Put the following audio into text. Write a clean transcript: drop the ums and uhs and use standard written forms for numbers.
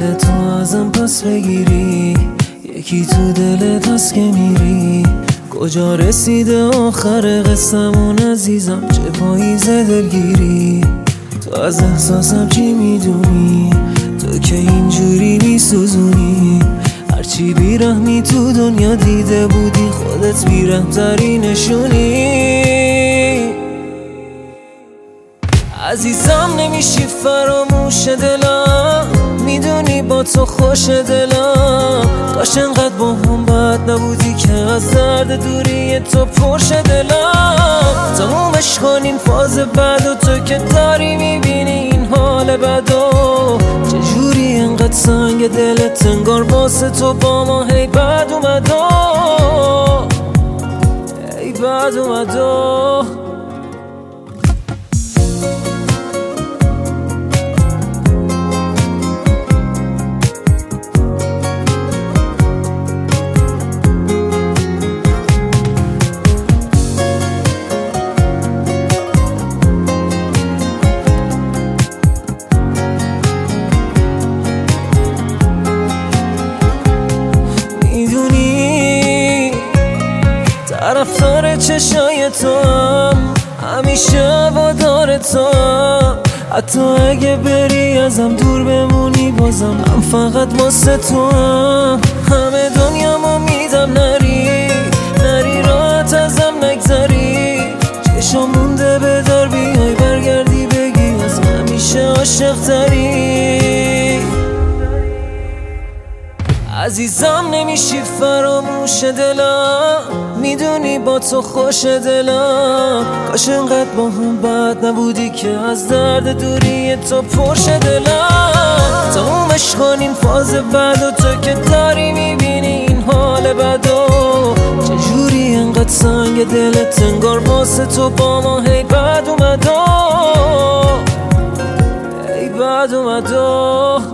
دلتو ازم پس بگیری، یکی تو دلت هست که میری. کجا رسیده آخر قصمون عزیزم، چه پاییز دلگیری. تو از احساسم چی میدونی، تو که اینجوری میسوزونی. هرچی بیرحمی تو دنیا دیده بودی، خودت بیرحم‌تری نشونی. عزیزم نمیشی فراموش دلم، میدونی با تو خوش دلم. کاش انقدر با هم بد نبودی که از درد دوری تو پرش دلم. تمومش کنین فاز بد و تو که داری میبینی این حال بدو. چجوری انقدر سنگ دلت انگار واسه تو با ما هی بد اومدو، هی بد اومدو. طرفدار چشای تو هم، همیشه هوادار تو هم. حتی اگه بری ازم دور بمونی بازم من فقط واسه تو هم. همه دنیامو میدم نری، نری راحت ازم نگذری. چشم مونده بدار بیای برگردی بگی از همیشه عاشق تری. عزیزم نمیشی فراموش دلم، میدونی با تو خوش دلم. کاش انقدر با هم بد نبودی که از درد دوری تو پرش دلم. تمومش کنین فاز بد و تو که داری میبینی این حال بدو. چجوری انقدر سنگ دلت انگار واسه تو با ما هی بد اومدو، هی بد اومدو.